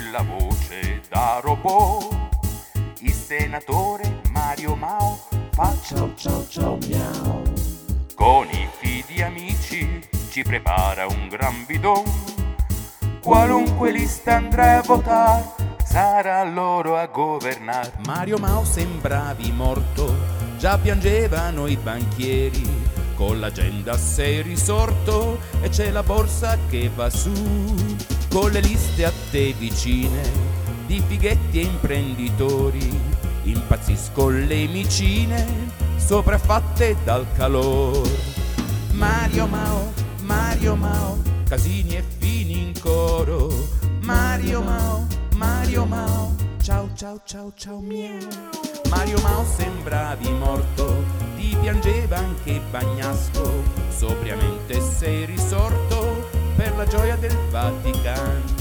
quella voce da robot. Il senatore Mario Mao fa Ciao ciao ciao miau. con i fidi amici, ci prepara un gran bidon. Qualunque lista andrà a votare, sarà loro a governare. Mario Mao sembravi morto, già piangevano i banchieri. Con l'agenda sei risorto e c'è la borsa che va su. Con le liste a te vicine, di fighetti e imprenditori. Impazziscono le micine, sopraffatte dal calor. Mario Mao, casini e fini in coro. Mario Mao, ciao ciao ciao ciao miau. Mario Mao sembravi morto, ti piangeva anche Bagnasco. Sobriamente sei risorto per la gioia del Vaticano.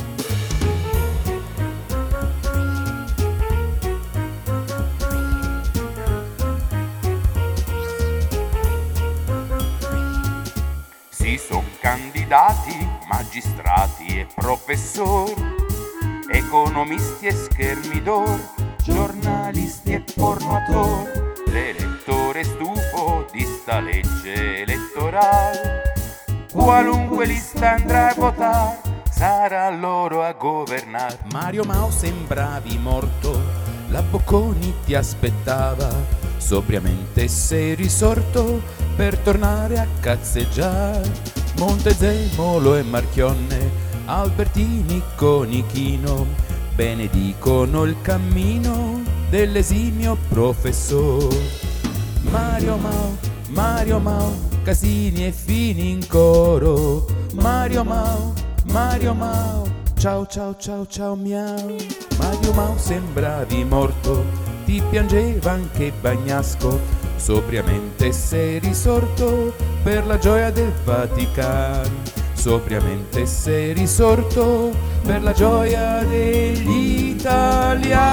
Si son candidati magistrati e professori, economisti e schermidor, giornalisti e pornoator. L'elettore stufo di sta legge elettorale, qualunque lista andrà a votare, sarà loro a governare. Mario Mao sembravi morto, la Bocconi ti aspettava. Sobriamente sei risorto per tornare a cazzeggiare. Montezemolo e Marchionne, Albertini Conichino, benedicono il cammino dell'esimio professor. Mario Mao, casini e fini in coro. Mario Mao, ciao ciao ciao ciao miau. Mario Mao sembravi morto, ti piangeva anche Bagnasco. Sobriamente sei risorto per la gioia del Vaticano. Sobriamente sei risorto per la gioia degli italiani.